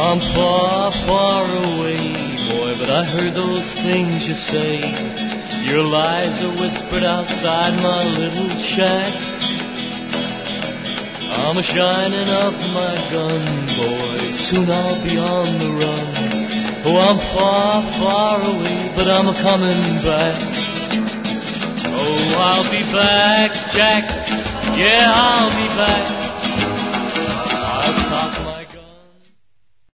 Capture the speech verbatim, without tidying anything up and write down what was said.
I'm far, far away, boy, but I heard those things you say. Your lies are whispered outside my little shack. I'm a-shining up my gun, boy, soon I'll be on the run. Oh, I'm far, far away, but I'm a-comin' back. Oh, I'll be back, Jack, yeah, I'll be back.